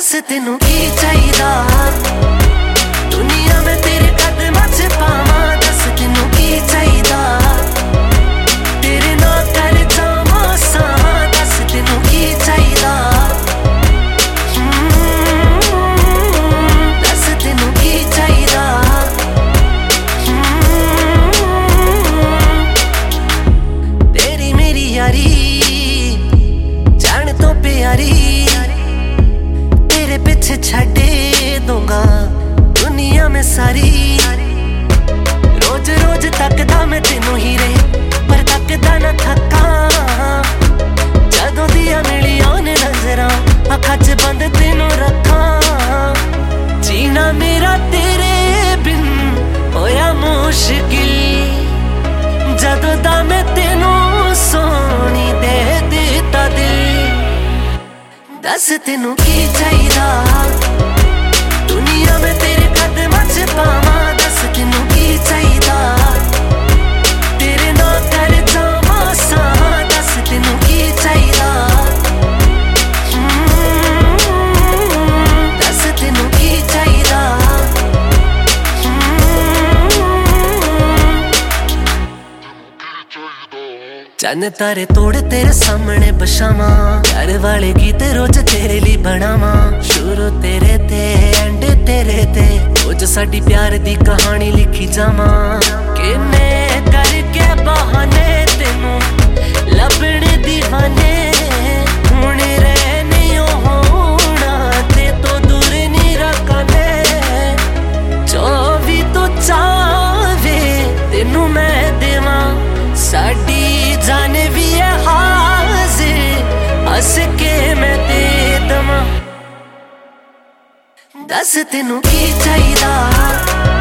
दस तेनू की चाहिदा दुनिया में तेरे कदमां च पावां। दस तेनू की चाहिदा तेरे नाल कर जावां सावां। दस तेनू की चाहिदा दस तेनू की चाहिदा। तेरी मेरी यारी जान तो प्यारी पीछे छड़े दूंगा दुनिया में सारी। रोज रोज तकदा मैं तेनू ही रे पर तकदा ना थका। जदों दिया मिलिया ने नजरां अखां च बंद तेनू रखा। जीना मेरा तेरे बिन होया मुश्किल जदों दा मैं तेनू सोनी दे दिता दिल। दस तेनू की चाहिदा दुनिया में तेरे कदमां च पावां। दस तेनू की चाहिदा तेरे नाल कर जावां सावां। दस तेनू की चाहिदा दस तेनू की चाहिदा। चन्न तारे तोड़ तेरे सामने बछावां। प्यार वाले गीत रोज तेरे लिए बनावां। शुरू तेरे ते एंड तेरे ते रोज साडी प्यार दी कहानी लिखी जावां। किन्ने करके बहाने तेनू लभण दीवाने हुण रहने होना ते तो दूर नहीं रखने। जो भी तू चाहे तेनू मैं देवां। साडी जान भी है हाजिर हंस के मैं दे दवां। दस तेनू की चाहिदा।